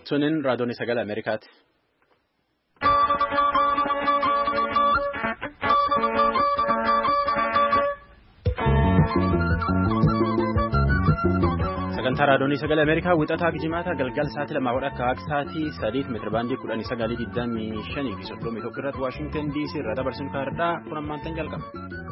Sunin raadiyoon sagalee Ameerikaati. Sagantaa raadiyoon sagalee Ameerikaa wixataa Jimaata galgal sa'aatii 2 akka sa'aatii 3 meetira baandii 19:25 fi 31 irratti Waashingtan DC irraa dabarsuun kaardhaa kun ammaantan jalqaba.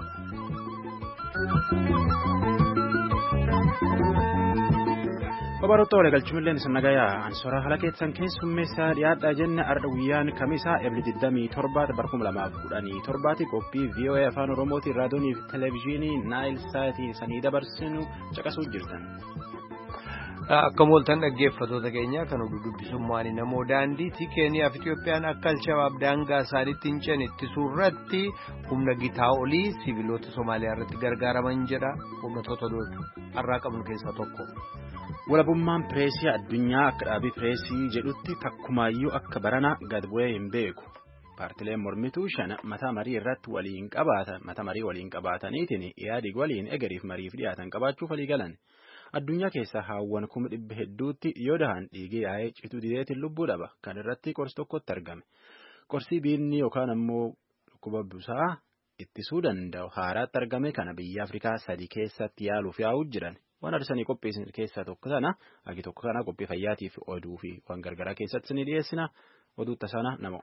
Obaroota waliin galchuun sannagayaa ansooraa haala keessan keessummeessaa dhiyaadhaa jenne arda guyyaan kamisaa eebli 27 barkuma 2017 qophii VOA afaan Oromootiin raadiyoonii fi televezyiinii Naayil Saatiin sanii dabarsinu caqasuu jirtan. Akka mooltan dhaggeeffattoota keenya kan dubbisummaan namoo daandiitii Keeniyaa fi Itiyoophiyaan akka Alshabaab daangaa isaaniitti hin ceene ittisuu irratti humna gitaa olii siviilota Somaaliyaa irratti gargaaraman jedha uummattoota har'aa qabnu keessaa tokko. Walabummaan pireesii addunyaa akka dhaabii pireesii jedhutti takkumaayyuu akka barana gad bu'ee hin beeku. Paartileen mormituu shan mata marii irratti waliin qabaataniitiin yaadii waliin egeriif mariif dhiyaatan qabaachuuf walii galan. Addunyaa keessaa haawwan 100,000 hedduutti yoo dahan dhiigee yaa'ee cituu dideetiin lubbuu dhaba. Kan irratti qorsi tokkotti argame. Qorsii biinni yookaan ammoo dhukkuba busaa ittisuu danda'u haaraatti argame kana biyya Afrikaa 3 keessatti yaaluuf yaa'uu jiran. Waan arsanii qopheessan keessaa tokko sana agi tokko kana qophii fayyaatiif oduu fi waan gargaraa keessatti ni dhiyeessina oduu tasaana nama.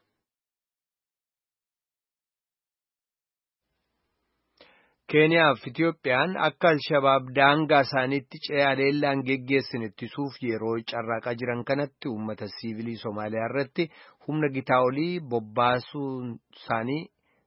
Keeniyaa fi Itiyoophiyaan akka Alshabaab daangaa isaaniitti ce'aa leellaan geggeessin ittisuuf yeroo carraaqaa jiran kanatti uummata siivilii Somaaliyaa irratti humna gitaa olii bobbaasuun isaanii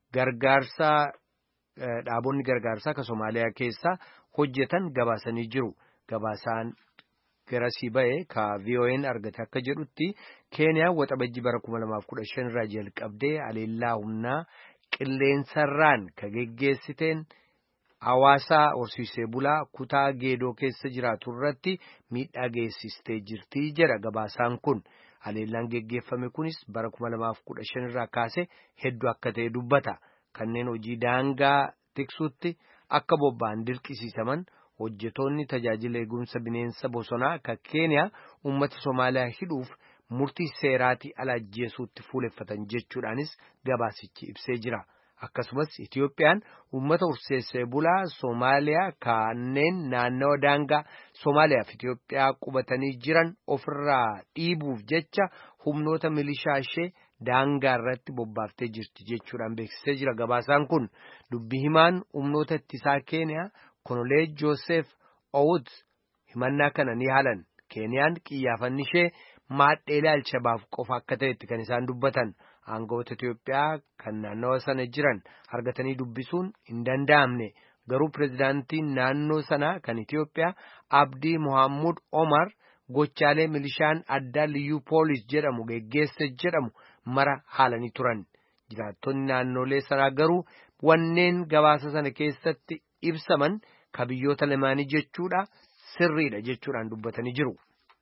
dhaabonni gargaarsaa akka Somaaliyaa keessaa hojjetan gabaasanii jiru. Gabaasaan garasii ba'e ka VOA'n argate akka jedhutti Keeniyaan waxabajjii bara 2015 irraa jalqabdee aleellaa humnaa qilleensarraan ka geggeessiteen hawaasaa horsiisee bulaa kutaa geedoo keessa jiraatu irratti miidhaa geessistee jirti jedha gabaasaan kun. Aleellaan geggeeffame kunis bara 2015 irraa kaase hedduu akka ta'e dubbata. Kanneen hojii daangaa tiksuutti akka bobba'an dirqisiisaman hojjetoonni tajaajila eegumsa bineensa bosonaa kan Keeniyaa uummata Somaaliyaa hidhuuf murtii seeraatii ala ajjeesuutti fuuleffatan jechuudhaanis gabaasichi ibsee jira. Akkasumas Itiyoophiyaan uummata horsiisee bulaa Somaaliyaa kanneen naannawa daangaa Somaaliyaa fi Itiyoophiyaa qubatanii jiran ofirraa dhiibuuf jecha humnoota milishaa ishee daangaa irratti bobbaaftee jirti jechuudhaan beeksisee jira. Gabaasaan kun dubbii himaan humnoota ittisaa Keeniyaa Konolee Joosef Owut himannaa kana ni haalan. Keeniyaan qiyyaafanni ishee maadheelee Alshabaab qofa akka ta'etti kan isaan dubbatan. Aangawoota Itiyoophiyaa kan naannawa sana jiran argatanii dubbisuun hin danda'amne. Garuu pirezidaantiin naannoo sanaa kan Itiyoophiyaa Abdii Mohaammed Omar gochaalee milishaan addaa liyyuu poolis jedhamu geggeesse jedhamu mara haalanii turan. Jiraattonni naannolee sanaa garuu wanneen gabaasa sana keessatti ibsaman ka biyyoota lamaanii jechuudha sirriidha jechuudhaan dubbatanii jiru.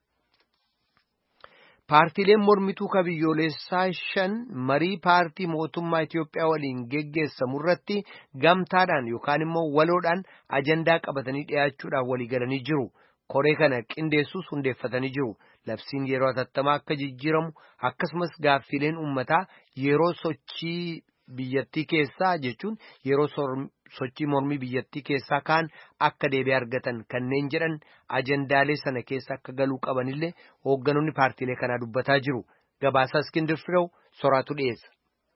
Paartiileen mormituu ka biyyoolessaa 5 marii paartii mootummaa Itiyoophiyaa waliin geggeessamu irratti gamtaadhaan yookaan immoo waloodhaan ajandaa qabatanii dhiyaachuudhaan walii galanii jiru. Koree kana qindeessuus hundeeffatanii jiru. Labsiin yeroo hatattamaa akka jijjiiramu akkasumas gaaffileen uummataa yeroo sochii biyyattii keessaa jechuun yeroo sochii mormii biyyattii keessaa kaan akka deebii argatan kanneen jedhan ajandaalee sana keessa akka galuu qabanillee hoogganoonni paartiilee kanaa dubbataa jiru. Gabaasaa Iskindir Firew soraatu dhiyeessa.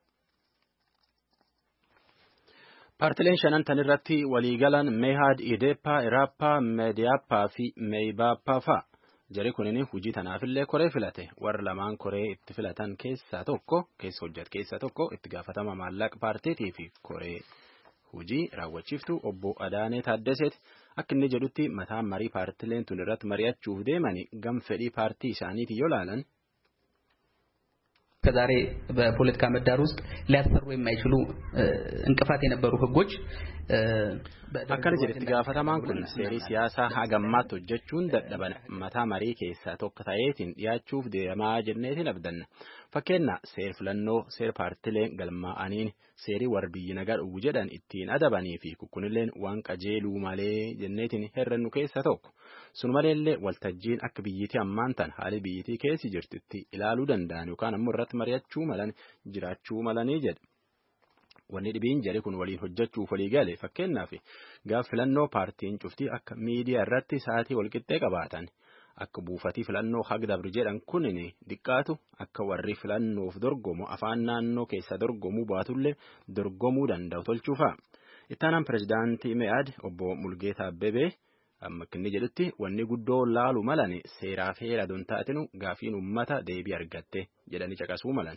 Paartileen shanan tan irratti waliigalan Meehad, Ideeppaa, Iraappaa, Meediyaappaa fi Meeybaappaa fa'a. Jari kunin hojii tanaafillee koree filate. Warra lamaan koree itti filatan keessaa tokko itti gaafatama maallaqa paartiitii fi koree hojii raawwachiiftuu obbo Adaanee Taaddaseeti. Akka inni jedhutti mataan marii paartileen tun irratti mari'achuuf deemanii gam fedhii paartii isaaniitii yoo laalan. ከዛሬ በፖለቲካ ምህዳር ውስጥ ሊያሰሩ የማይችሉ እንቅፋት የነበሩ ህጎች akkana jedhetti gaafatamaan kun seerii siyaasaa hagammaatti hojjechuun dadhaban mataa marii keessaa tokko ta'eetiin dhiyaachuuf deemaa jenneetiin abdanna. Fakkeenya seer filannoo seer paartileen galmaa'aniin seerii warbiyyi nagaa dhugu jedhan ittiin adabanii fi kunilleen waan qajeeluu malee jenneetiin herrannu keessa tokko. Sun maleellee waltajjiin akka biyyitii ammaan tan haali biyyitii keessi jirtutti ilaaluu danda'an yookaan ammoo irratti mari'achuu malan jiraachuu malanii jedha. Wanni dhibiin jari kun waliin hojjechuuf walii gale fakkeenyaaf gaaf filannoo paartiin cuftii akka miidiyaa irratti sa'aatii walqixxee qabaatan akka buufatii filannoo hagdabri jedhan kunin diqqaatu akka warri filannoof dorgomu afaan naannoo keessa dorgomuu baatullee dorgomuu danda'u tolchuufa. Ittaanaan pirezidaantii Me'aad obbo Mulgeetaa Abbebee amma inni jedhutti wanni guddoo laalu malan seeraa fi heera don taatinu gaafiin uummata deebii argatte jedhanii caqasuu malan.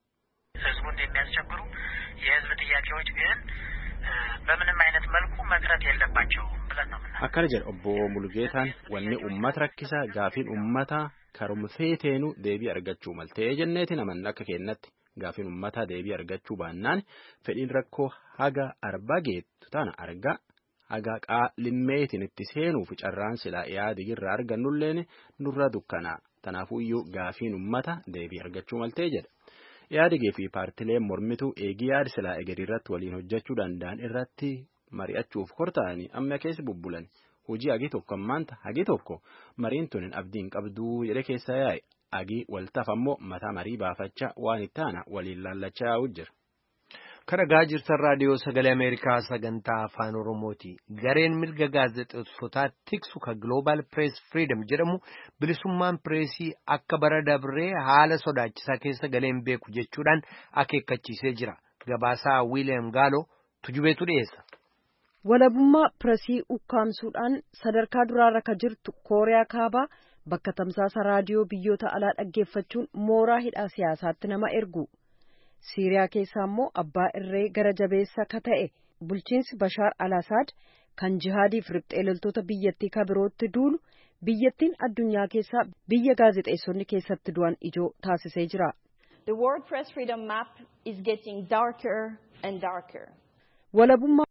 የህዝብ ጥያቄዎች ግን በምንም አይነት መልኩ መቅረት የለባቸውም ብለን ነው ምናምን akkana jedha obbo Mulgeetaan wanni uummata rakkisa gaafiin uummata karumfeeteenu deebii argachuu maltee jenneetiin amanna akka kennatti gaafiin uummata deebii argachuu baannaan fedhiin rakkoo haga arba geettu tana arga haga qaalimmeetiin itti seenuuf carraan silaa yaadi irraa argannulleen nurra dukkana tanaafuyyuu gaafiin uummata deebii argachuu maltee jedha. Yaadigee fi paartileen mormituu eegii yaadi silaa egerii irratti waliin hojjechuu danda'an irratti mari'achuuf kortaa'anii amma keessa bubbulan hojii hagi tokko ammaanta hagi tokko mariin tunin abdiin qabduu jedhe keessa yaa'e hagi waltaaf ammoo mataa marii baafachaa waan itti aana waliin laallachaa yaa'u jira. Kana gaa jirtan raadiyoo sagalee Ameerikaa sagantaa afaan Oromooti. Gareen mirga gaazexeessotaa tiksu ka Global Press Freedom jedhamu bilisummaan pireesii akka bara dabree haala sodaachisaa keessa galeen beeku jechuudhaan akeekkachiisee jira. Gabaasaa William Gaalo tujubeetu dhiyeessa. Walabummaa pireesii ukkaamsuudhaan sadarkaa duraarra ka jirtu Kooriyaa Kaabaa bakka tamsaasa raadiyoo biyyoota alaa dhaggeeffachuun mooraa hidhaa siyaasaatti nama ergu. Siiriyaa keessaa immoo abbaa irree gara jabeessa ka ta'e bulchiinsi Bashaar al-Assad kan jihaadiif riphxee loltoota biyyattii ka birootti duulu biyyattiin addunyaa keessaa biyya gaazexeessonni keessatti du'an ijoo taasisee jira. The World Press Freedom Map is getting darker and darker. Walabummaa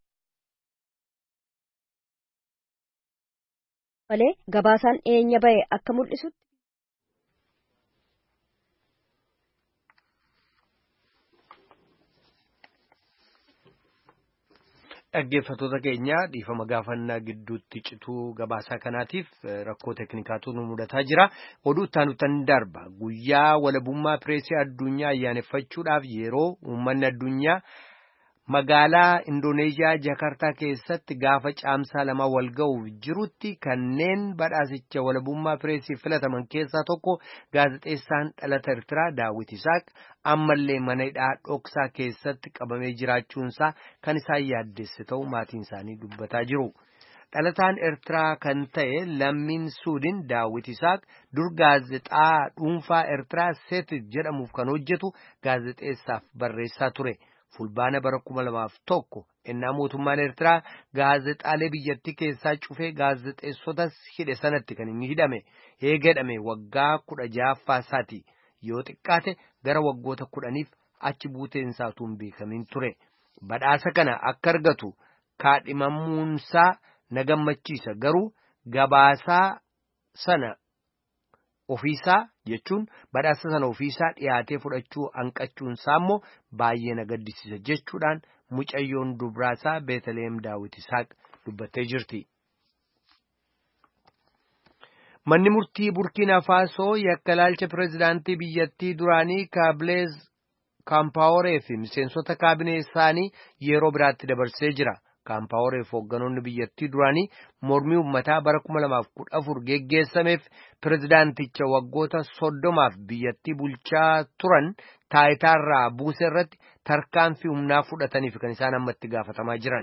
malee gabaasaan eenya ba'e akka mul'isutti dhaggeeffattoota keenya dhiifama gaafannaa gidduutti cituu gabaasaa kanaatiif rakkoo teeknikaatu nu mudataa jira. Oduu ittaanutan darba guyyaa walabummaa pireesii addunyaa ayyaaneffachuudhaaf yeroo uummanni addunyaa magaalaa Indooneeziyaa Jakartaa keessatti gaafa caamsaa lama wal ga'uuf jirutti kanneen badhaasicha walabummaa pireesii filataman keessaa tokko gaazexeessaan dhalata Eertiraa Daawit Isaaq ammallee mana hidhaa dhoksaa keessatti qabamee jiraachuunsaa kan isaan yaaddesse ta'uu maatiin isaanii dubbataa jiru. Dhalataan Eertiraa kan ta'e lammiin Suudin Daawit Isaaq dur gaazexaa dhuunfaa Eertiraa Seetit jedhamuuf kan hojjetu gaazexeessaaf barreessaa ture. Fulbaana bara 2001 ennaa mootummaan Eertiraa gaazexaalee biyyattii keessaa cufee gaazexeessotas hidhe sanatti kan inni hidhame eegadhame waggaa 16ffaa isaati yoo xiqqaate gara waggoota 10f achi buuteen isaatuun beekamiin ture. Badhaasa kana akka argatu kaadhimamuunsaa na gammachiisa garuu gabaasaa sana ofiisaa jechuun badhaasa sana ofiisaa dhiyaatee fudhachuu hanqachuunsaa immoo baay'ee na gaddisiisa jechuudhaan mucayyoon dubraasaa Beetaleem Daawit Isaaq dubbattee jirti. Manni murtii Burkiina Faasoo yakka ilaalcha pireezidaantii biyyattii duraanii Kaabileez Kaampaaworee fi miseensota kaabinee isaanii yeroo biraatti dabarsee jira. Kaampaaworee fi hoogganoonni biyyattii duraanii mormii uummataa bara 2014 geggeessameef pireezidaanticha waggoota 30f biyyattii bulchaa turan taayitaarraa buuse irratti tarkaanfii humnaa fudhataniif kan isaan ammatti gaafatamaa jiran.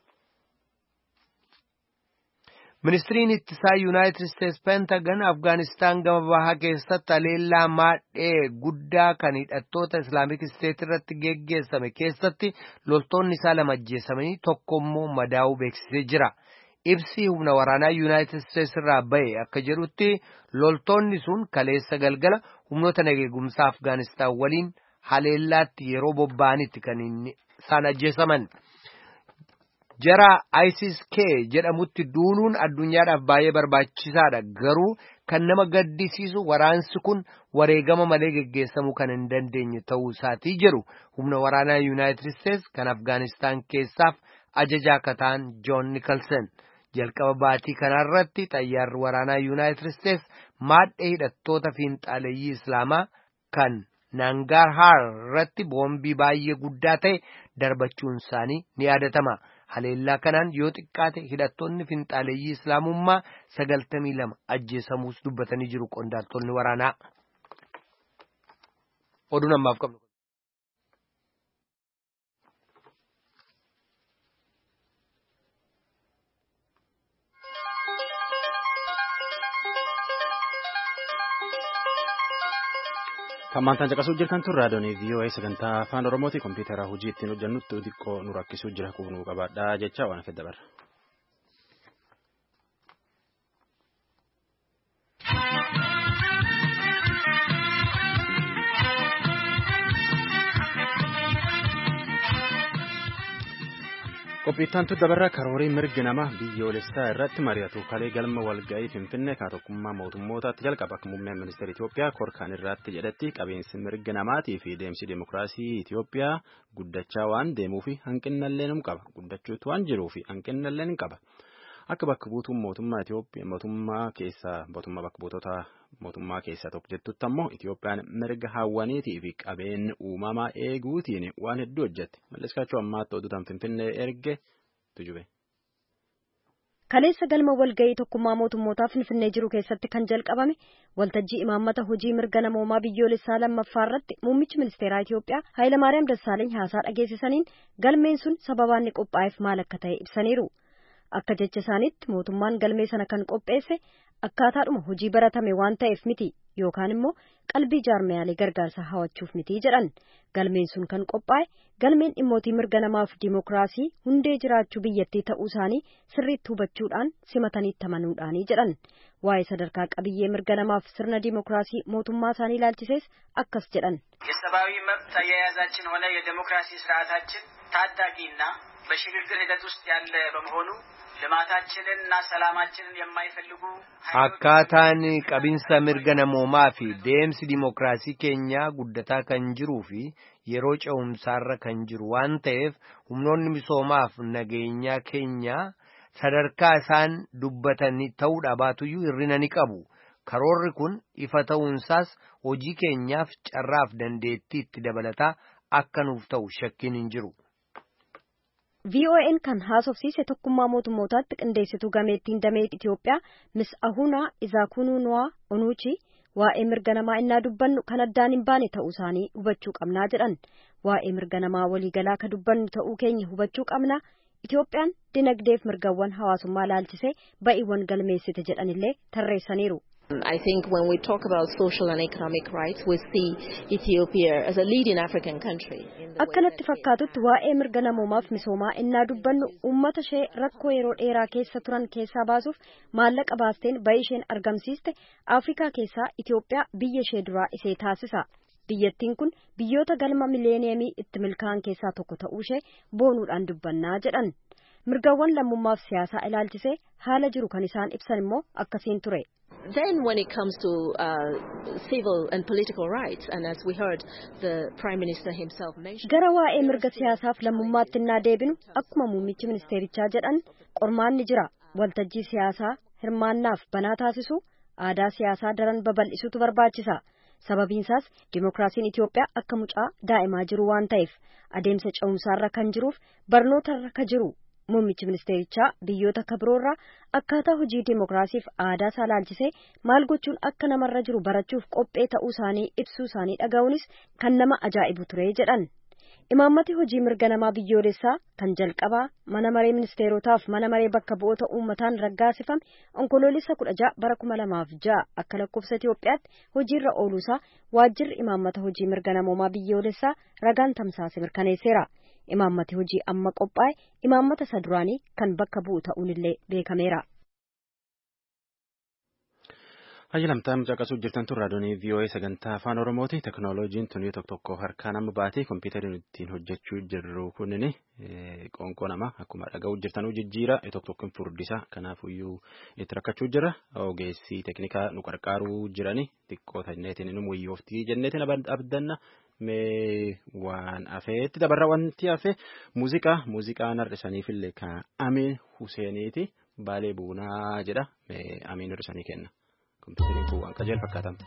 Ministiriin ittisaa Yuunaayitid Isteetsi Pentagon Afgaanistaan gama bahaa keessatti haleellaa maadhee guddaa kan hidhattoota Islaamik Isteet irratti geggeessame keessatti loltoonni isaa 2 ajjeesamanii tokko immoo madaa'uu beeksisee jira. Ibsi humna waraanaa Yuunaayitid Isteetsi irraa ba'e akka jedhutti loltoonni sun kaleessa galgala humnoota nageegumsaa Afgaanistaan waliin haleellaatti yeroo bobba'anitti kan isaan ajjeesaman. jara ISIS-K jedhamutti duuluun addunyaadhaaf baay'ee barbaachisaadha garuu kan nama gaddisiisu waraansi kun wareegama malee geggeessamuu kan hin dandeenye ta'uu isaatii jedhu humna waraanaa United States kan Afgaanistaan keessaaf ajajaa akka ta'an John Nicholson jalqaba baatii kanarratti xayyaarri waraanaa United States maadhee hidhattoota fiinxaaleeyyii Islaamaa kan Nangarhar irratti boombii baay'ee guddaa ta'e darbachuun isaanii ni yaadatama. Haleellaa kanaan yoo xiqqaate hidhattoonni fiinxaaleeyyii Islaamummaa 92 ajjeesamuus dubbatanii jiru qondaaltonni waraanaa. Oduun ammaaf qabnu. Kammantaan caqasuu jirtan tun raadiyoon VOA sagantaa afaan Oromooti kompiitara hojii ittiin hojjannutti xiqqoo nu rakkisuu jira quufnuu qabaadhaa jecha waan fedha barra. Qophiittaan tu dabarra karoorii mirgi nama biyyoolessaa irratti mari'atu kalee galma walga'ii Finfinnee kan tokkummaa mootummootaatti jalqaba akka muummeen ministeera Itoophiyaa korkaan irratti jedhetti qabeensi mirgi namaatii fi deemsi dimokiraasii Itoophiyaa guddachaa waan deemuufi hanqinnallee ni qaba guddachuutu waan jiruufi hanqinnallee ni qaba akka bakka buutuun mootummaa Itoophiyaa mootummaa bakka buutota mootummaa keessaa tokko jettutti ammoo Itoophiyaan mirga hawwaniitii fi qabeenya uumamaa eeguutiin waan hedduu hojjette malleskaachuu ammaatti oduutaan Finfinnee erge tujube. Kaleessa galma walga'ii tokkummaa mootummootaa Finfinnee jiru keessatti kan jalqabame waltajjii imaammata hojii mirga namoomaa biyyoolessaa lammaffaa irratti muummichi ministeeraa Itoophiyaa Hayilamaariyaam Dassaaleeny haasaa dhageessisaniin galmeen sun sababaan inni qophaa'eef maal akka ta'e ibsaniiru. Akka jecha isaaniitti mootummaan galmee sana kan qopheesse akkaataadhuma hojii baratame waan ta'eef miti yookaan immoo qalbii jaarmiyaalee gargaarsa hawachuuf miti jedhan galmeen sun kan qophaa'e galmeen dhimmootii mirga namaaf dimookiraasii hundee jiraachuu biyyattii ta'uu isaanii sirriitti hubachuudhaan simataniitti amanuudhaanii jedhan waa'ee sadarkaa qabiyyee mirga namaaf sirna dimookiraasii mootummaa isaanii ilaalchisees akkas jedhan. የሰብአዊ መብት አያያዛችን ሆነ የዲሞክራሲ ስርዓታችን ታዳጊና በሽግግር ሂደት ውስጥ ያለ በመሆኑ ልማታችንንና ሰላማችንን የማይፈልጉ akkaataan qabinsa mirga namoomaa fi deemsi dimookiraasii keenyaa guddataa kan jiruu fi yeroo ce'umsaarra kan jiru waan ta'eef humnoonni misoomaaf nageenyaa keenyaa sadarkaa isaan dubbatanii ta'uudha baatuyyuu hirrina ni qabu. Karoorri kun ifa ta'uunsaas hojii keenyaaf carraaf dandeettii itti dabalataa akka nuuf ta'u shakkiin hin jiru. VON kan haasofsiise tokkummaa mootummootaatti qindeessituu gameettiin damee Itoophiyaa Miss Ahunaa Izaakunuunwaa Onuuchi waa'ee mirga namaa innaa dubbannu kan addaan hin baane ta'uu isaanii hubachuu qabnaa jedhan. Waa'ee mirga namaa waliigalaa ka dubbannu ta'uu keenya hubachuu qabna. Itoophiyaan dinagdeef mirgawwan hawaasummaa laalchisee ba'iiwwan galmeessite jedhanillee tarreessaniiru. I think when we talk about social and economic rights, we see Ethiopia as a leading African country. Akkanatti fakkaatutti waa'ee mirga namoomaaf misoomaa innaa dubbannu uummata ishee rakkoo yeroo dheeraa keessa turan keessaa baasuuf maallaqa baasteen ba'i isheen argamsiiste Afrikaa keessaa Itoophiyaa biyya ishee duraa isee taasisa. Biyyattiin kun biyyoota galma mileeniyemii itti milkaa'an keessaa tokko ta'uu ishee boonuudhaan dubbannaa jedhan. Mirgawwan lammummaaf siyaasaa ilaalchisee haala jiru kan isaan ibsan immoo akkasiin ture. Then when it comes to civil and political rights, and as we heard the Prime Minister himself mention, gara waa'ee mirga siyaasaaf lammummaatti innaa deebinu akkuma muummichi ministeerichaa jedhan qormaanni jira. Waltajjii siyaasaa hirmaannaaf banaa taasisu aadaa siyaasaa daran babal'isuutu barbaachisa. Sababiinsaas dimookiraasiin Itoophiyaa akka mucaa daa'imaa jiru waan ta'eef adeemsa ce'umsaarra kan jiruuf barnootarra kan jiru. Muummichi ministeerichaa biyyoota kabiroorraa akkaataa hojii dimookiraasiif aadaa isaa laalchisee maal gochuun akka namarra jiru barachuuf qophee ta'uu isaanii ibsuu isaanii dhaga'uunis kan nama ajaa'ibu ture jedhan. Imaammati hojii mirga namaa biyyoolessaa kan jalqabaa mana maree ministeerotaaf mana maree bakka bu'oota uummataan raggaasifame onkoloolessa 16 bara 2006 akka lakkoofsa Itoophiyaatti hojiirra ooluusaa waajjirri imaammata hojii mirga namoomaa biyyoolessaa ragaan tamsaase mirkaneesseera. Imaammati hojii amma qophaa'e imaammata isa duraanii kan bakka bu'u ta'uunillee beekameera. Hayyalamtaa mucaqasuu jirtan tun raadiyoonii VOA sagantaa afaan Oromooti. Teknooloojiin tun tokko harkaa nama baatee kompiitariin ittiin hojjechuu jirru kunini qoonqoo nama akkuma dhaga'uu jirtanuu jijjiira tokkoon furdisa. Kanaafuyyuu itti rakkachuu jira. Ogeessii teknikaa nu qarqaaruu jirani xiqqoo tanneetiin nu wayyooftii jenneetiin abdanna. Mee waan afeetti dabarra wanti hafe muuziqaan har'isaniifillee kan Amiin Huseeniiti Baalee Buunaa jedha. Amiin hir'isanii kenna. Kompiitariin kun waan qajeelaa fakkaatama.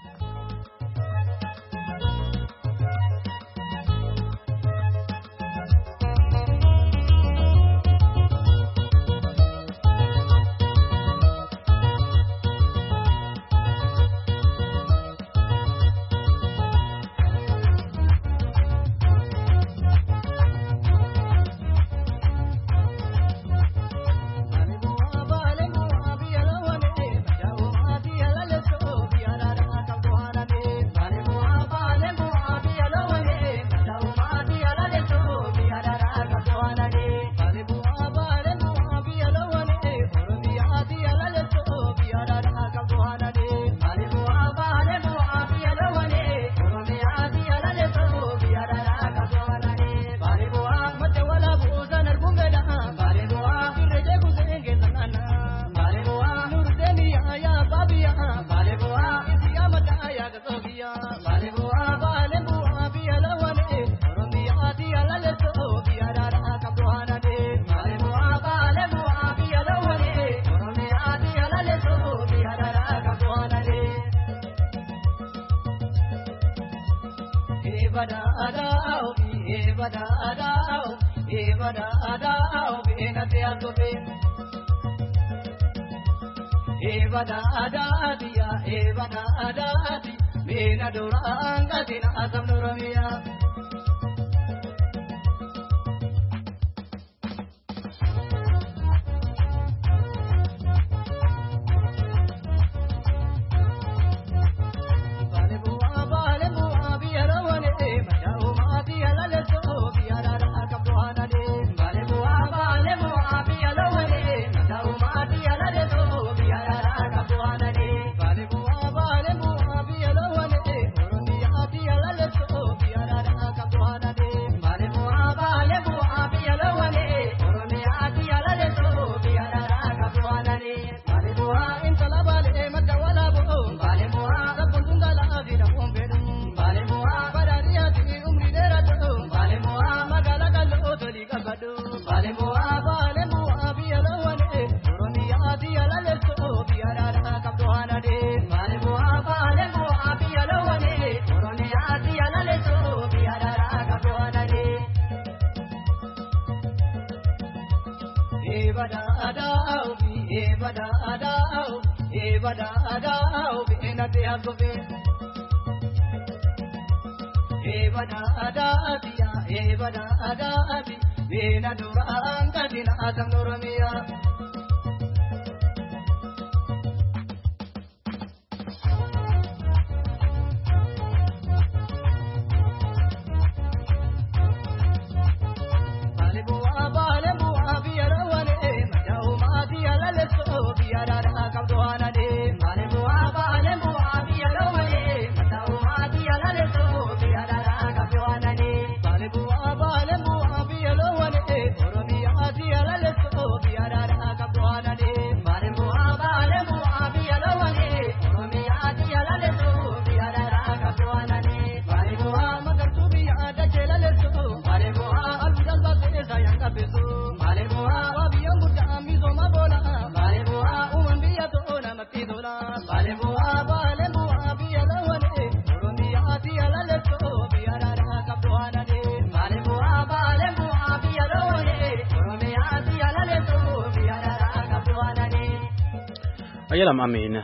Ayyalam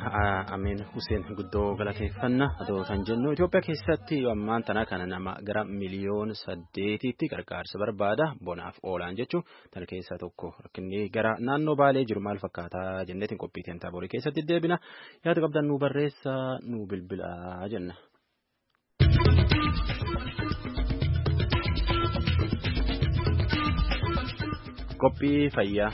Amiin Huseen guddoo galateeffanna adoo kan jennu Itoophiyaa keessatti ammaan tana kana nama gara miliyoona 8tti gargaarsa barbaada bonaaf oolaan jechuun tan keessaa tokko rakkinni gara naannoo Baalee jiru maal fakkaataa jenneetiin qophiitiin taaborii keessatti deebina yaada qabdan nu barreessa nu bilbilaa jenna. Qophii fayyaa.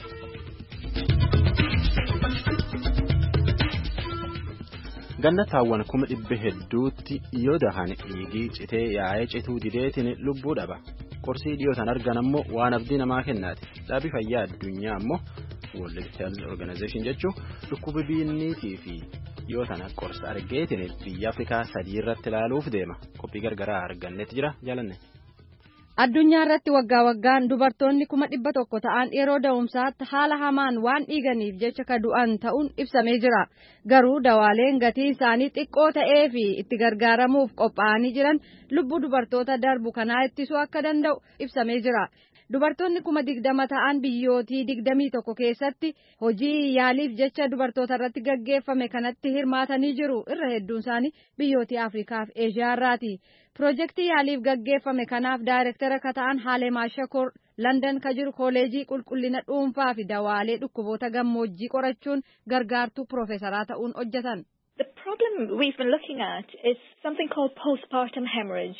ganna taawwan 100 hedduutti yoo dahan dhiigii citee yaa'ee cituu dideetiin lubbuu dhaba. Qorsii dhiyootan argan ammoo waan abdii namaa kennaati. Dhaabbii fayyaa addunyaa ammoo World Health Organization jechuun dhukkuba biinniitii fi yoo tana qorsa argeetiin biyya Afrikaa 3 irratti ilaaluuf deema. Qophii gargaraa argannetti jira jaalanne. Addunyaa irratti waggaa waggaan dubartoonni 100 ta'an yeroo da'umsaatti haala hamaan waan dhiiganiif jecha ka du'an ta'uun ibsamee jira. Garuu dawaaleen gatii isaanii xiqqoo ta'ee fi itti gargaaramuuf qophaa'anii jiran lubbuu dubartoota darbu kanaa ittisuu akka danda'u ibsamee jira. Dubartoonni 20 ta'an biyyootii 21 keessatti hojii yaaliif jecha dubartoota irratti gaggeeffame kanatti hirmaatanii jiru. Irra hedduun isaanii biyyootii Afrikaa fi Eeshiyaa irraati. Piroojeektii yaaliif gaggeeffame kanaaf daayirektara ka ta'an Haalemaa Shakoor London ka jiru kooleejii qulqullina dhuunfaa fi dawaalee dhukkuboota gammoojjii qorachuun gargaartuu piroofeesaraa ta'uun hojjetan. The problem we've been looking at is something called postpartum hemorrhage.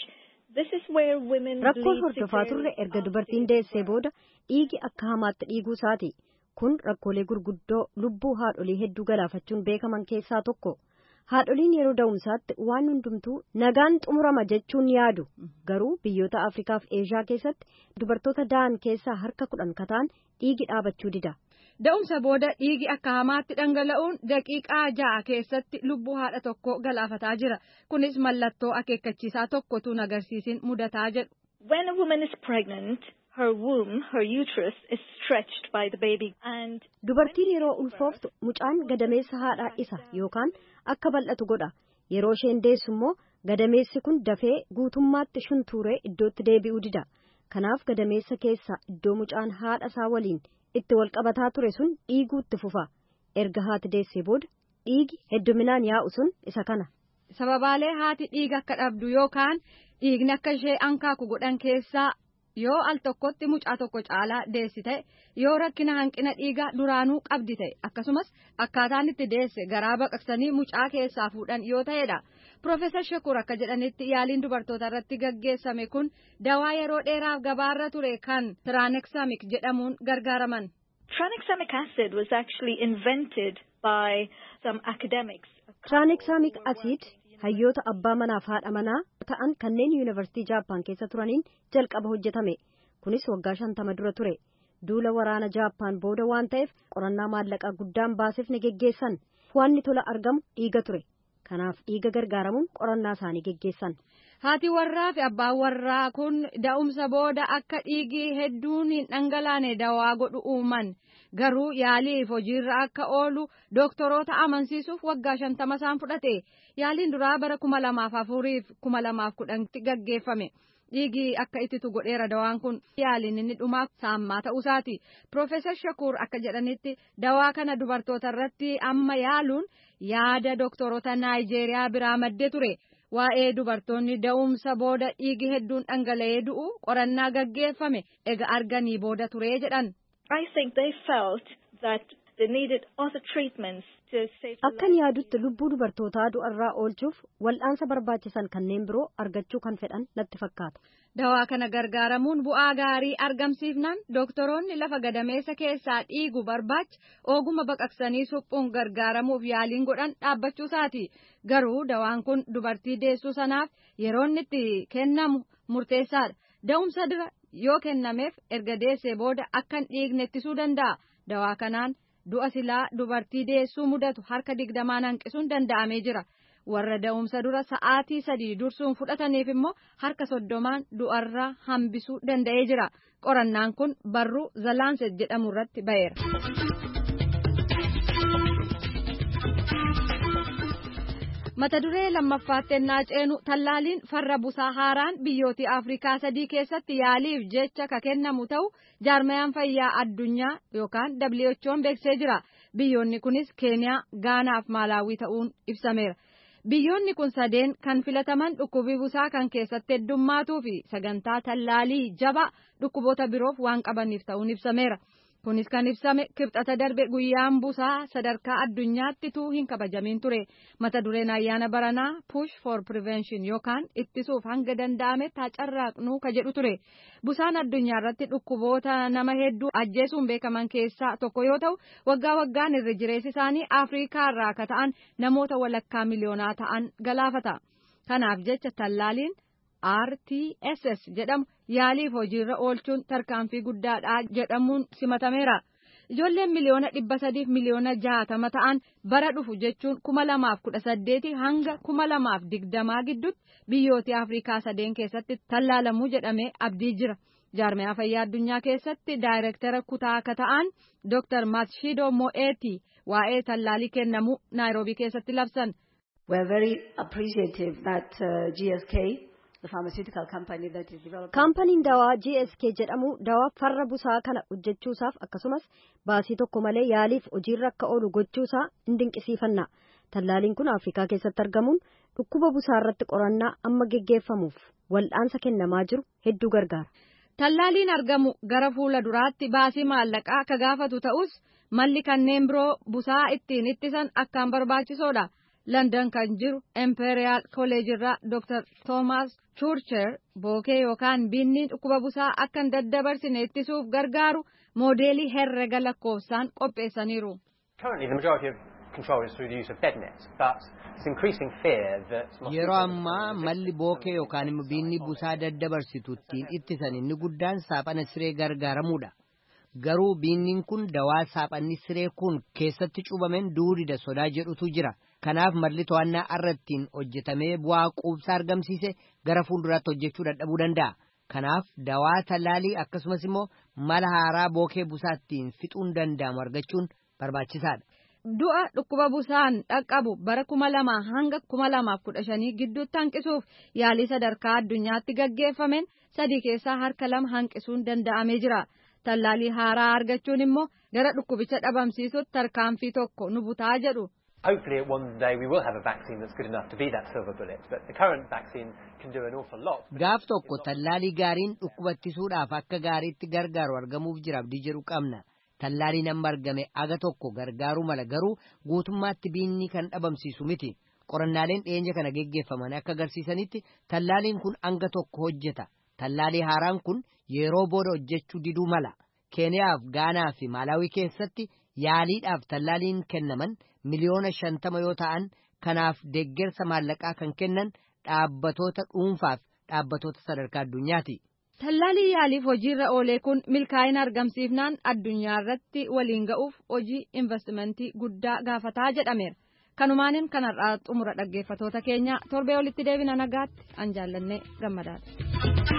Rakkoon hordofaa turre erga dubartiin deessee booda dhiigi akka hamaatti dhiiguu isaati. Kun rakkoolee gurguddoo lubbuu haadholii hedduu galaafachuun beekaman keessaa tokko. Haadholiin yeroo da'umsaatti waan hundumtuu nagaan xumurama jechuun yaadu. Garuu biyyoota Afrikaa fi Eeshiyaa keessatti dubartoota da'an keessaa harka 10 ka ta'an dhiigi dhaabachuu dida. Da'umsa booda dhiigi akka hamaatti dhangala'uun daqiiqaa 6 keessatti lubbuu haadha tokko galaafataa jira. Kunis mallattoo akeekkachiisaa tokkotu agarsiisin mudataa jedhu. When a woman is pregnant, her womb, her uterus is stretched by the baby and dubartiin yeroo ulfooftu mucaan gadameessa haadhaa isa yookaan akka bal'atu godha. Yeroo isheen deessu immoo gadameessi kun dafee guutummaatti shuntuuree iddootti deebi'uu dida. Kanaaf gadameessa keessa iddoo mucaan haadha isaa waliin itti wal qabataa ture sun dhiiguutti fufa. Erga haati deessee booda dhiigi hedduminaan yaa'u sun isa kana. Sababaalee haati dhiiga akka dhabdu yookaan dhiigni akka ishee ankaaku godhan keessaa yoo al tokkotti mucaa tokko caalaa deessi ta'e yoo rakkina hanqina dhiigaa duraanuu qabdi ta'e akkasumas akkaataan itti deesse garaa baqaqsanii mucaa keessaa fuudhan yoo ta'edha. Piroofeesar Shakuur akka jedhanitti yaaliin dubartoota irratti gaggeessame kun dawaa yeroo dheeraaf gabaarra ture kan Tranexamic jedhamuun gargaaraman. Tranexamic acid was actually invented by some academics. Tranexamic acid hayyoota abbaa manaaf haadha manaa ta'an kanneen yuunivarsiitii Jaappaan keessa turaniin jalqaba hojjetame. Kunis waggaa 50 dura ture. Duula waraana Jaappaan booda waan ta'eef qorannaa maallaqaa guddaan baasif ni geggeessan. Wanni tola argamu dhiiga ture. Kanaaf dhiiga gargaaramuun qorannaa isaanii geggeessan. Haati warraa fi abbaan warraa kun da'umsa booda akka dhiigii hedduun hin dhangalaane dawaa godhu uuman. Garuu yaaliif hojiirra akka oolu doktoroota amansiisuuf waggaa 50 isaan fudhate. Yaaliin duraa bara 2004 fi 2010tti gaggeeffame. Dhiigii akka ittitu godheera dawaan kun yaaliin inni dhumaa saammaa ta'uusaati. Piroofeesar Shakuur akka jedhanitti dawaa kana dubartoota irratti amma yaaluun yaada doktoroota Naayijeeriyaa biraa maddee ture. Waa'ee dubartoonni da'umsa booda dhiigi hedduun dhangala'ee du'u qorannaa gaggeeffame ega arganii booda ture jedhan. I think they felt that they needed other treatments to save the Akkan yaadutti lubbuu dubartootaa du'arraa oolchuuf wal'aansa barbaachisan kanneen biroo argachuu kan fedhan natti fakkaata. Dawaa kana gargaaramuun bu'aa gaarii argamsiifnaan doktoroonni lafa gadameessa keessaa dhiigu barbaacha oguma baqaqsanii suphuun gargaaramuuf yaaliin godhan dhaabbachuu isaati. Garuu dawaan kun dubartii deessuu sanaaf yeroon itti kennamu murteessaadha. Da'umsa dura yoo kennameef erga deessee booda akkan dhiigne ittisuu danda'a. Dawaa kanaan du'a silaa dubartii deessuu mudatu harka 20 hanqisuun danda'amee jira. Warra da'umsa dura sa'aatii 3 dursuun fudhataniif immoo harka 30 du'arraa hambisuu danda'ee jira. Qorannaan kun barruu The Lancet jedhamu irratti ba'eera. Mata duree lammaffaatti ennaa ceenu tallaaliin farra busaa haaraan biyyooti Afrikaa 3 keessatti yaaliif jecha ka kennamu ta'u jaarmayaan fayyaa addunyaa yookaan WHO'n beeksisee jira. Biyyoonni kunis Keeniyaa, Gaanaa fi Maalaawii ta'uun ibsameera. Biyyoonni kun sadeen kan filataman dhukkubii busaa kan keessatti heddummaatuu fi sagantaa tallaalii jabaa dhukkuboota biroof waan qabaniif ta'uun ibsameera. Kunis kan ibsame kibxata darbe guyyaan busaa sadarkaa addunyaatti hin kabajamin ture. Mata dureen ayyaana baranaa Push for Prevention yookaan ittisuuf hanga danda'ame carraaqnu ka jedhu ture. Busaan addunyaa irratti dhukkuboota nama hedduu ajjeesuun beekaman keessaa tokko yoo ta'u, waggaa waggaan irra jireessi isaanii Afrikaa irraa akka ta'an namoota walakkaa miliyoonaa ta'an galaafata. Kanaaf jecha tallaaliin RTSS jedhamu yaaliif hojiirra oolchuun tarkaanfii guddaadha jedhamuun simatameera. Ijoolleen miliyoona 300 miliyoona 60 ta'an bara dhufu jechuun 2018 hanga 2020 gidduutti biyyoota Afrikaa 3 keessatti tallaalamuu jedhamee abdii jira. Jaarmiyaa fayyaa addunyaa keessatti daayireektara kutaa akka ta'an Dr. Matshidiso Moeti waa'ee tallaalii kennamuu Naayiroobii keessatti labsan. We are very appreciative that GSK, the pharmaceutical company that is developing. Kaampaniin dawaa GSK jedhamu dawaa farra busaa kana hojjechuusaaf akkasumas baasii tokko malee yaaliif hojiirra akka oolu gochuusaa hin dinqisiifanna. Tallaaliin kun Afrikaa keessatti argamuun dhukkuba busaa irratti qorannaa amma geggeeffamuuf wal'aansa kennamaa jiru hedduu gargaara. Tallaaliin argamu gara fuula duraatti baasii maallaqaa akka gaafatu ta'us malli kanneen biroo busaa ittiin ittisan akkaan barbaachisoodha. London kan jiru Imperial College irraa Dr. Thomas Churcher bookee yookaan binniin dhukkuba busaa akka hin daddabarsine ittisuuf gargaaru moodeelii herrega lakkoofsaan qopheessaniiru. Currently the majority of control is through the use of bed nets, but it's increasing fear that yeroo ammaa malli bookee yookaan immoo binni busaa daddabarsitu ittiin ittisan inni guddaan saaphana siree gargaaramuudha. Garuu binniin kun dawaa saaphanni siree kun keessatti cuubameen duudida sodaa jedhutu jira. Kanaaf malli to'annaa irrattiin hojjetamee bu'aa quubsaa argamsiise gara fuulduraatti hojjechuu dadhabuu danda'a. Kanaaf dawaa tallaalii akkasumas immoo mala haaraa bookee busaattiin fixuun danda'amu argachuun barbaachisaadha. Du'a dhukkuba busaan dhaqqabu bara 2000 hanga 2015 gidduutti hanqisuuf yaalii sadarkaa addunyaatti gaggeeffameen 3 keessaa harka 2 hanqisuun danda'amee jira. Tallaalii haaraa argachuun immoo gara dhukkubicha dhabamsiisuutti tarkaanfii tokko nu butaa jedhu. Hopefully one day we will have a vaccine that's good enough to be that silver bullet, but the current vaccine can do an awful lot. Gaaf tokko tallaalii gaariin dhukkuba ittisuudhaaf akka gaariitti gargaaru argamuuf jira abdii jedhu qabna. Tallaaliin amma argame aga tokko gargaaruu mala garuu guutummaatti biinni kan dhabamsiisu miti. Qorannaaleen dhiyeenya kana geggeeffaman akka agarsiisanitti tallaaliin kun anga tokko hojjeta. Tallaalii haaraan kun yeroo booda hojjechuu diduu mala. Keeniyaaf Gaanaa fi Maalaawii keessatti yaaliidhaaf tallaaliin kennaman miliyoona 50 yoo ta'an kanaaf deeggarsa maallaqaa kan kennan dhaabbatoota dhuunfaaf dhaabbatoota sadarkaa addunyaati. Tallaalii yaaliif hojiirra oolee kun milkaa'ina argamsiifnaan addunyaa irratti waliin ga'uuf hojii investimentii guddaa gaafataa jedhameera. Kanumaaniin kanarraa xumura dhaggeeffatoota keenya torbee olitti deebina nagaatti an jaallannee gammadaadha.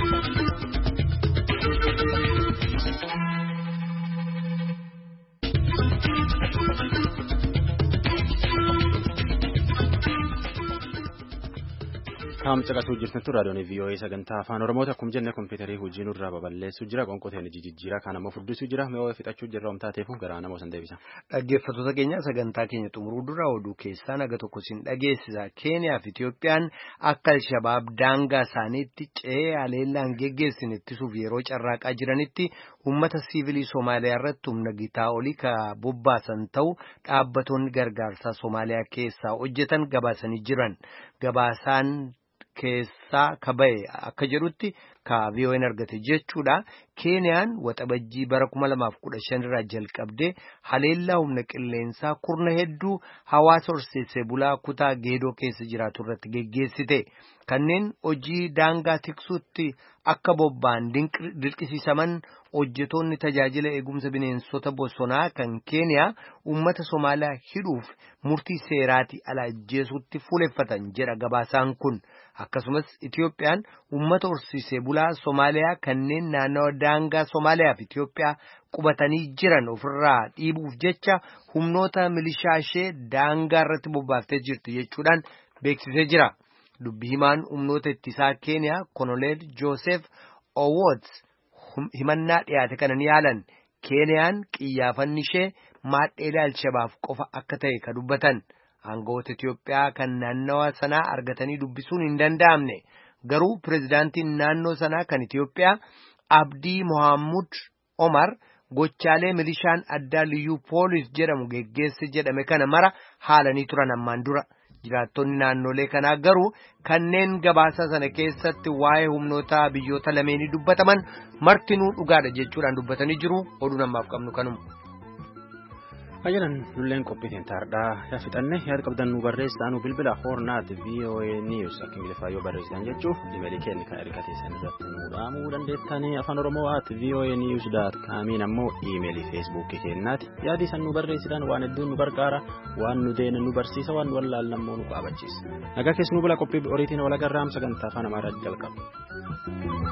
Kam caqasuu jirtu raadiyoon VOA sagantaa afaan Oromooti akkuma jenne kompiitarii hojii nurraa baballeessuu jira qonqoteen jijjiiraa kan ammoo furdisuu jira mi'oo fixachuu jirra omtaateefu garaa namoo san deebisa. Dhaggeeffattoota keenya sagantaa keenya xumuruu dura oduu keessaa naga tokko sin dhageessisa. Keeniyaa fi Itiyoophiyaan akka Alshabaab daangaa isaaniitti ce'ee haleellaan geggeessin ittisuuf yeroo carraaqaa jiranitti uummata siivilii Soomaaliyaa irratti humna gitaa olii ka bobbaasan ta'u dhaabbattoonni gargaarsaa Soomaaliyaa keessaa hojjetan gabaasanii jiran. Gabaasaan keessaa kabaye akka jedhutti ka VON argate jechuudha. Keeniyaan waxabajjii bara 2015 irraa jalqabdee haleellaa humna qilleensaa kurna hedduu hawaasa horsiisee bulaa kutaa geedoo keessa jiraatu irratti geggeessite. Kanneen hojii daangaa tiksuutti akka bobba'an dirqisiisaman hojjetoonni tajaajila eegumsa bineensota bosonaa kan Keeniyaa uummata Somaaliyaa hidhuuf murtii seeraatii ala ajjeesuutti fuuleffatan jedha gabaasaan kun. Akkasumas Itiyoophiyaan uummata horsiisee bulaa Somaaliyaa kanneen naannawa daangaa Somaaliyaa fi Itiyoophiyaa qubatanii jiran ofirraa dhiibuuf jecha humnoota milishaa ishee daangaa irratti bobbaaftee jirti jechuudhaan beeksisee jira. Dubbi himaan humnoota ittisaa Keeniyaa Koloneel Joosef Owoots himannaa dhiyaate kana ni yaalan. Keeniyaan qiyyaafanni ishee maadheelee Alshabaab qofa akka ta'e ka dubbatan. Aangawoota Itiyoophiyaa kan naannawa sanaa argatanii dubbisuun hin danda'amne. Garuu pirezidaantiin naannoo sanaa kan Itiyoophiyaa Abdii Mohaamud Omar gochaalee milishaan addaa liyyuu poolis jedhamu geggeesse jedhame kana mara haalanii turan ammaan dura. Jiraattonni naannolee kanaa garuu kanneen gabaasa sana keessatti waa'ee humnoota biyyoota lameenii dubbataman martinuu dhugaadha jechuudhaan dubbatanii jiru. Oduu namaaf qabnu kanuma. Ayyanan lulleen qophiitiin taardhaa yaa fixanne yaada qabdan nu barreessaa nu bilbila hornaat VOA News akka ingiliffaa yoo barreessitan jechuun imeelii keenya kan erga teessan irratti nu dhaamuu dandeettanii afaan oromoo @voanews.com ammoo imeelii feesbuukii keenyaati yaadi san nu barreessitan waan hedduun nu gargaara waan nu deena nu barsiisa waan nu wallaallammoo nu qaabachiisa nagaa keessa nu bula qophii oriitiin wal agarraam sagantaa afaan amaaraa jalqaba.